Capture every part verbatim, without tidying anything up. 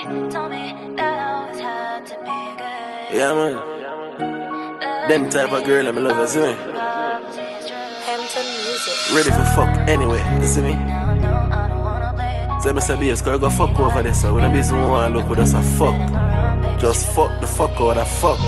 Yeah, man. Them type of girl, I'm in love, you see me? Ready for fuck anyway, you see me? So I say, babe, girl, go fuck over this. So when I be someone look with us a fuck, just fuck the fuck out of fuck.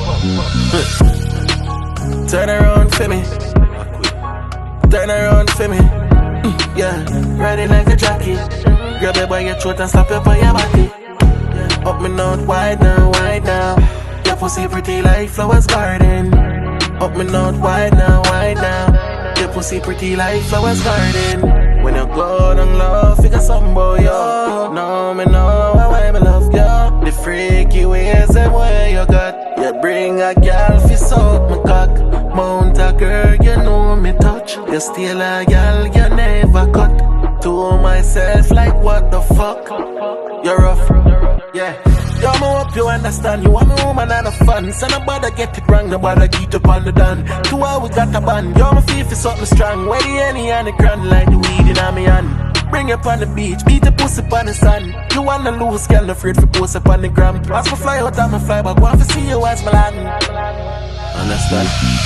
Turn around for me. Turn around for me. Yeah, riding like a jockey. Grab it by your throat and slap it by your body. Up me note, wide now, wide now. Your pussy pretty like flowers garden. Up me note, wide now, wide now. Your pussy pretty like flowers garden. When you go down low, figure something about you. No, me know why me love you. The freaky ways and way you got. You bring a girl fi suck my cock. Mount a girl, you know me touch. You steal a girl, you never cut. To myself like what the fuck. You're rough, yeah. Yo, me hope you understand. You want me woman and a fun. So nobody get it wrong, nobody get up on the done. Two hours we got a band. Yo, me feel for something strong. Where the any and the grand like the weed in on me hand. Bring up on the beach, beat the pussy on the sun. You wanna lose, girl, no afraid for post up on the gram. As me fly out, I'm fly back. Want to see you as my land. Understand?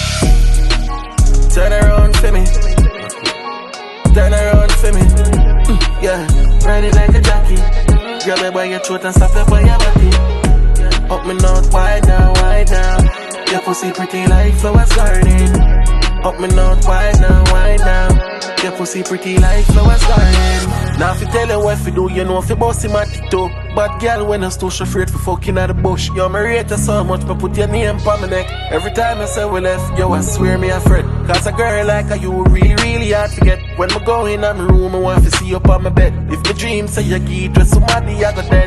Turn around for me. Turn around for me. Mm, yeah, ride it like a jockey. Grab it by your throat and slap it by your body. Up me note, wide now, wide now. Your pussy pretty like flowers garden. Up me note, wide now, wide now. Your pussy pretty like flowers garden. Now if you tell you what you do, you know if you boss him at the top. But girl, when I still afraid for fucking at the bush. Yo, me rate you so much, but put your name on my neck. Every time I say we left, yo, I swear me a friend. Cause a girl like you really, really hard to get. When me go in my room, I want to see you up on my bed. If the dream say you get with somebody, I go dead.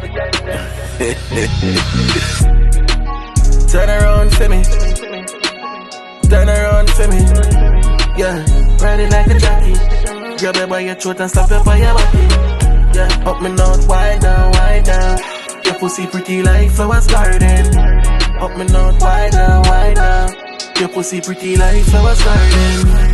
Turn around for me. Turn around for me. Yeah, ride it like a jockey. Grab it by your throat and slap it by your body. Yeah, up me note, wide down, wide down. Your pussy pretty like flowers garden. Up me note, wide down, wide down. Your pussy pretty like flowers garden.